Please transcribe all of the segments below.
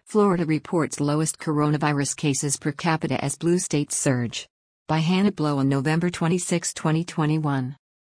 Florida reports lowest coronavirus cases per capita as blue states surge. By Hannah Blow on November 26, 2021.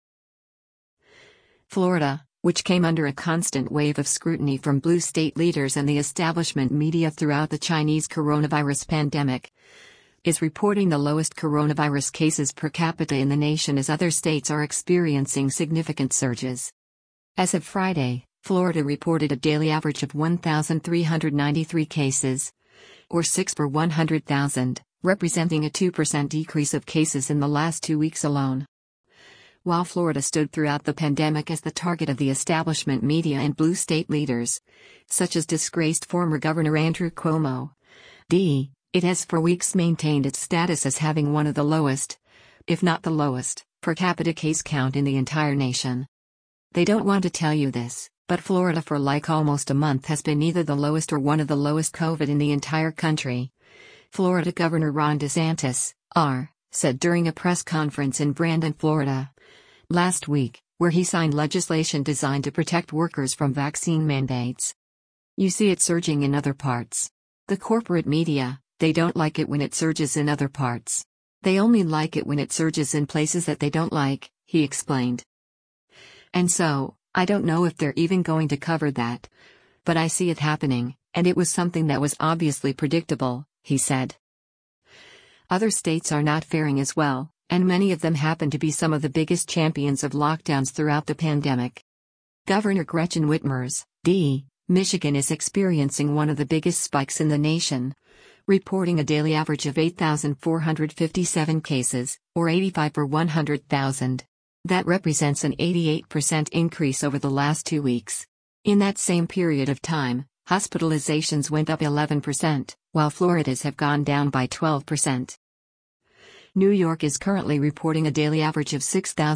Florida, which came under a constant wave of scrutiny from blue state leaders and the establishment media throughout the Chinese coronavirus pandemic, is reporting the lowest coronavirus cases per capita in the nation as other states are experiencing significant surges. As of Friday, Florida reported a daily average of 1,393 cases, or 6 per 100,000, representing a 2% decrease of cases in the last 2 weeks alone. While Florida stood throughout the pandemic as the target of the establishment media and blue state leaders, such as disgraced former Governor Andrew Cuomo, it has for weeks maintained its status as having one of the lowest, if not the lowest, per capita case count in the entire nation. They don't want to tell you this, but Florida for like almost a month has been either the lowest or one of the lowest COVID in the entire country. Florida Governor Ron DeSantis, said during a press conference in Brandon, Florida, last week, where he signed legislation designed to protect workers from vaccine mandates. You see it surging in other parts. The corporate media, they don't like it when it surges in other parts. They only like it when it surges in places that they don't like, he explained. And so, I don't know if they're even going to cover that. But I see it happening, and it was something that was obviously predictable, he said. Other states are not faring as well, and many of them happen to be some of the biggest champions of lockdowns throughout the pandemic. Governor Gretchen Whitmer's, Michigan is experiencing one of the biggest spikes in the nation, reporting a daily average of 8,457 cases, or 85 per 100,000. That represents an 88% increase over the last 2 weeks. In that same period of time, hospitalizations went up 11%, while Florida's have gone down by 12%. New York is currently reporting a daily average of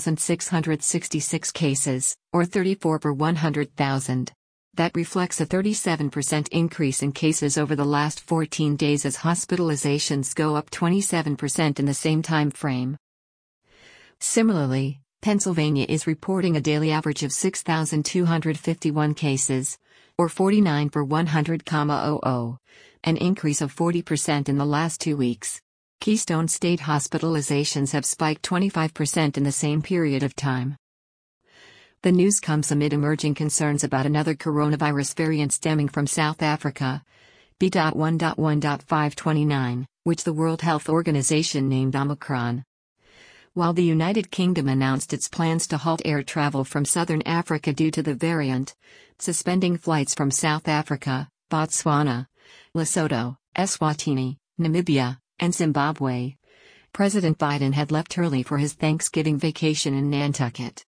6,666 cases, or 34 per 100,000. That reflects a 37% increase in cases over the last 14 days as hospitalizations go up 27% in the same time frame. Similarly, Pennsylvania is reporting a daily average of 6,251 cases, or 49 per 100,000, an increase of 40% in the last 2 weeks. Keystone State hospitalizations have spiked 25% in the same period of time. The news comes amid emerging concerns about another coronavirus variant stemming from South Africa, B.1.1.529, which the World Health Organization named Omicron. While the United Kingdom announced its plans to halt air travel from southern Africa due to the variant, suspending flights from South Africa, Botswana, Lesotho, Eswatini, Namibia, and Zimbabwe, President Biden had left early for his Thanksgiving vacation in Nantucket.